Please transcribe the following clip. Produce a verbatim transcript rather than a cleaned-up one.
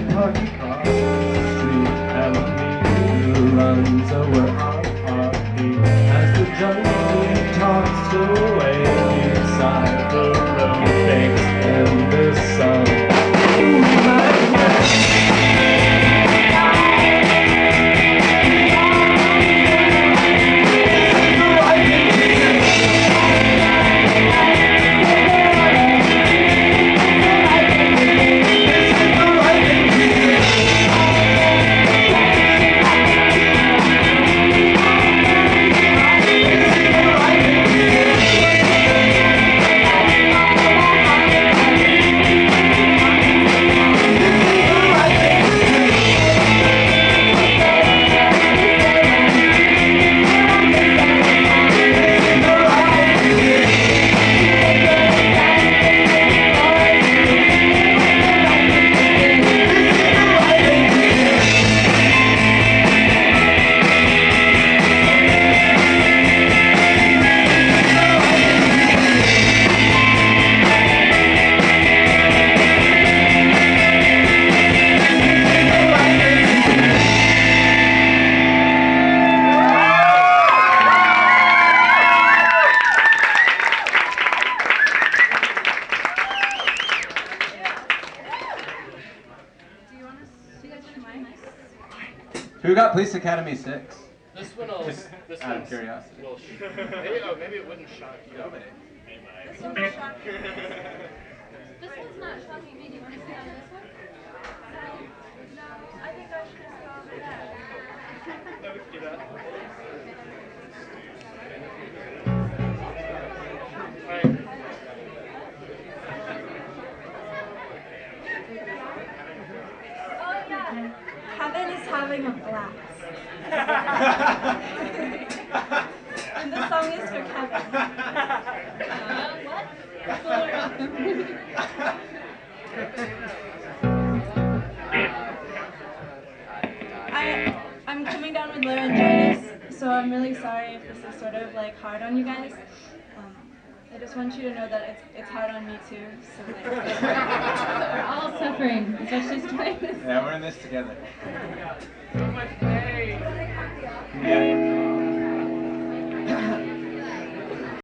party car, street Alameda runs over our heartbeat as the jungle talks away beside the road bakes in the sun. Ooh, my Who got Police Academy six? This one will. This Out of one's- curiosity. will sh- maybe, oh, maybe it wouldn't shock you. Nobody. This one's shocking. This one's not shocking me. Do you want to sit on this one? No, I think I should just go over there. No, we can do that. Alright. Oh yeah. Kevin is having a blast. And the song is for Kevin. Uh, what? I, I'm coming down with laryngitis, so I'm really sorry if this is sort of like hard on you guys. Um, I just want you to know that it's it's hard on me too. So like, We're all suffering, especially tonight. Yeah, we're in this together.